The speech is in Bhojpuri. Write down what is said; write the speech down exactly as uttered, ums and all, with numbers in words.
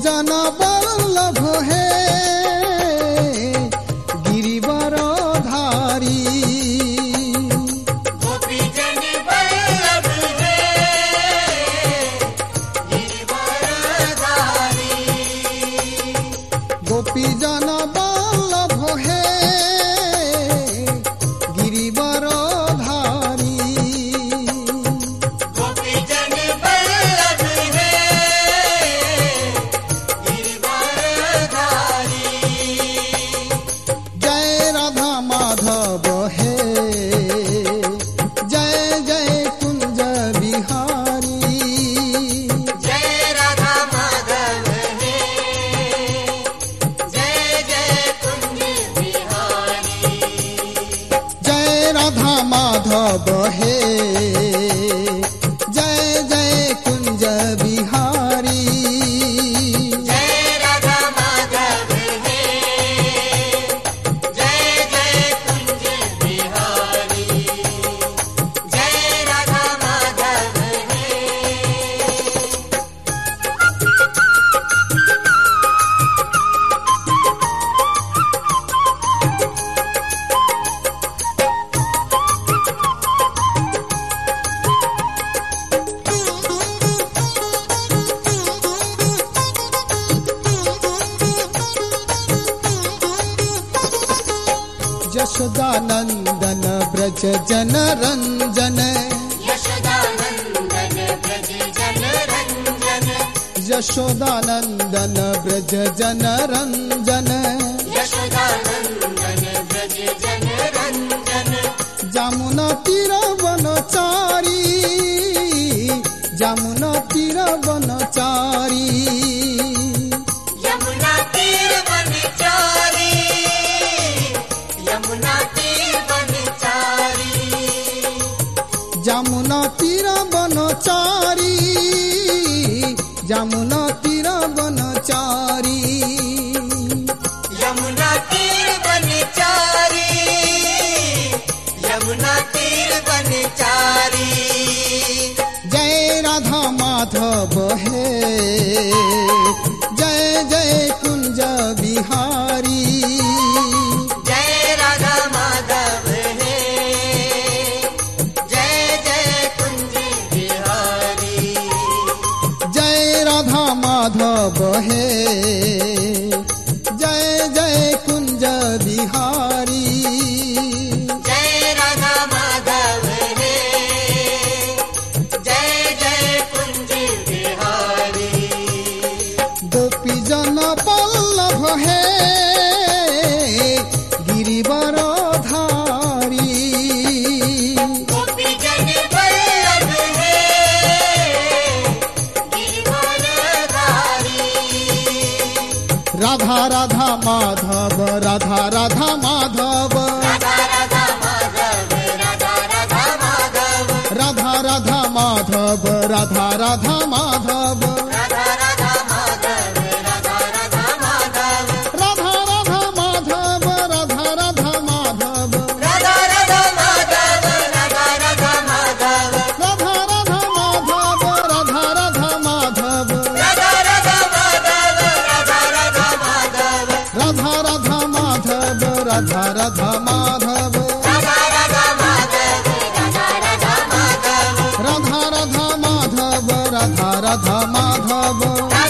जन बल्लभ हे गिरिवर धारी। गोपी जन बल्लभ हे गिरिवर धारी। गोपी जन बल्लभ हे गिरिवर धारी। गोपी जन बल्लभ हे गिरिवर धारी। जय राधा माधव हे जय जय कुंज बिहारी। जय राधा माधव हे जय जय कुंज बिहारी। जय राधा माधव हे जय जय कुंज बिहारी। जय राधा माधव हे जय जय कुंज बिहारी। जय राधा माधव हे। यशोदानंदन ब्रज जन रंजन। यशोदानंदन ब्रज जन रंजन। यशोदानंदन ब्रज जन रंजन। यशोदानंदन ब्रज जन रंजन। जामुना तीर वनचारी जामुना तीर वनचारी। यमुना तीर वनचारी। यमुना तीर वनचारी। जामुना तीर वनचारी जामुना तीर वनचारी। यमुना तीर वनचारी। यमुना तीर वनचारी। जय राधा माधव हे जय जय कुंज बिहारी। जय राधा माधव हे जय जय कुंज बिहारी। जय राधा माधव हे जय जय कुंज बिहारी। जय राधा माधव हे जय जय कुंज बिहारी। गोपी जन बल्लभ हे गिरिवर धारी। गोपी जन बल्लभ हे गिरिवर धारी। राधा राधा माधव राधा राधा माधव। राधा राधा माधव राधा राधा माधव। राधा राधा माधव राधा राधा माधव। राधा राधा माधव राधा राधा माधव। राधा राधा माधव राधा राधा माधव। राधा राधा माधव राधा राधा माधव। राधा राधा माधव राधा राधा माधव। राधा राधा माधव राधा राधा माधव। राधा राधा माधव राधा राधा माधव। राधा राधा माधव राधा राधा माधव। राधा राधा माधव राधा राधा माधव।